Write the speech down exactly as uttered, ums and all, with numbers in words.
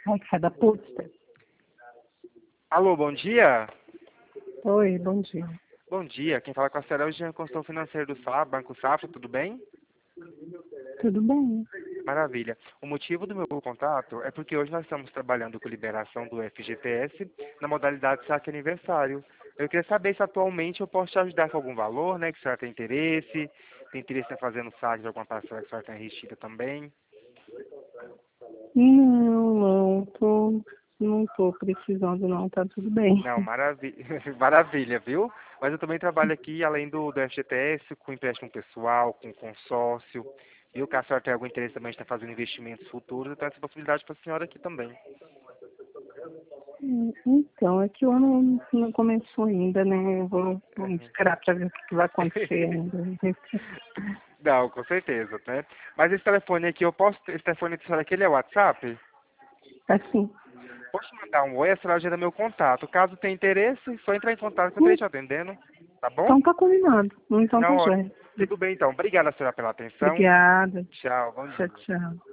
Ai, da puta. Alô, bom dia? Oi, bom dia. Bom dia, quem fala com a senhora é o Jean Consultor Financeiro do Safra, Banco Safra, tudo bem? Tudo bem? Maravilha. O motivo do meu contato é porque hoje nós estamos trabalhando com liberação do F G T S na modalidade saque aniversário. Eu queria saber se atualmente eu posso te ajudar com algum valor, né, que a senhora tem interesse, tem interesse em fazer um saque de alguma parcela que a senhora tem enriquecida também. Não, não, tô, não tô precisando não, tá tudo bem. Não, maravilha, maravilha, viu? Mas eu também trabalho aqui, além do, do F G T S, com empréstimo pessoal, com consórcio. Viu que a senhora tem algum interesse também em estar fazendo investimentos futuros, então essa possibilidade para a senhora aqui também. Hum, Então, é que o ano não começou ainda, né? Eu vou, vou esperar para ver o que que vai acontecer ainda. Não, com certeza, né? Mas esse telefone aqui, eu posso, esse telefone da senhora aqui, ele é WhatsApp? Assim, Posso mandar um oi, a senhora agenda meu contato. Caso tenha interesse, só entrar em contato que eu estarei hum, te atendendo, tá bom? então tá combinado. Então tá Não, ó, jóia. tudo bem então. Obrigada, senhora, pela atenção. Obrigada. Tchau, bom Tchau, dia. tchau.